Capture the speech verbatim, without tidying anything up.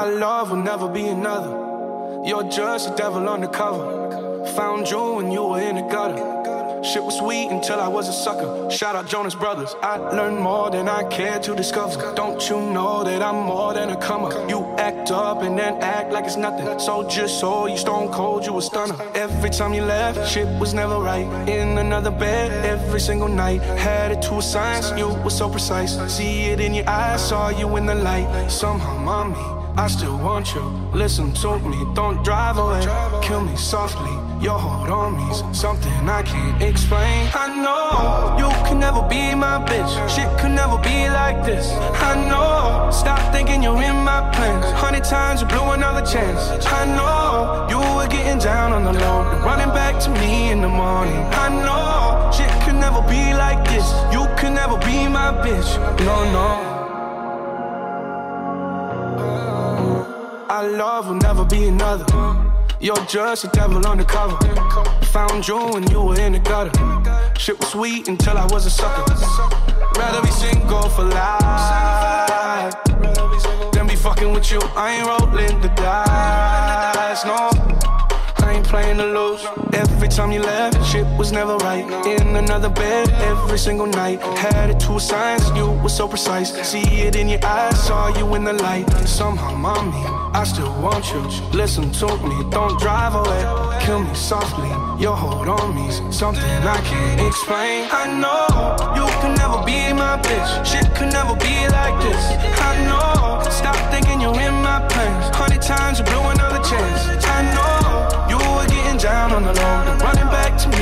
Our love will never be another. You're just a devil undercover. Found you when you were in the gutter. Shit was sweet until I was a sucker. Shout out Jonas Brothers. I learned more than I cared to discover. Don't you know that I'm more than a comer? You act up and then act like it's nothing. So just so you stone cold, you a stunner. Every time you left, shit was never right. In another bed every single night. Had it to a science, you were so precise. See it in your eyes, saw you in the light. Somehow, mommy, I still want you. Listen to me, don't drive away. Kill me softly, your hold on me's something I can't explain. I know you can never be my bitch. Shit could never be like this. I know, stop thinking you're in my plans. Hundred times you blew another chance. I know you were getting down on the low and running back to me in the morning. I know shit could never be like this. You could never be my bitch. No, no. Our love will never be another. You're just a devil undercover. Found you when you were in the gutter. Shit was sweet until I was a sucker. Rather be single for life than be fucking with you. I ain't rolling the dice, no. I ain't playing to lose. Every time you left, shit was never right. In another bed every single night. Had it to a science, you were so precise. See it in your eyes, saw you in the light. Somehow, mommy, I still want you. Listen to me, don't drive away. Kill me softly, your hold on me's something I can't explain. I know you can never be my bitch. Shit could never be like this. I know, stop thinking you're in my plans. Hundred times you blew another chance. I know you were getting down on the low and running back to me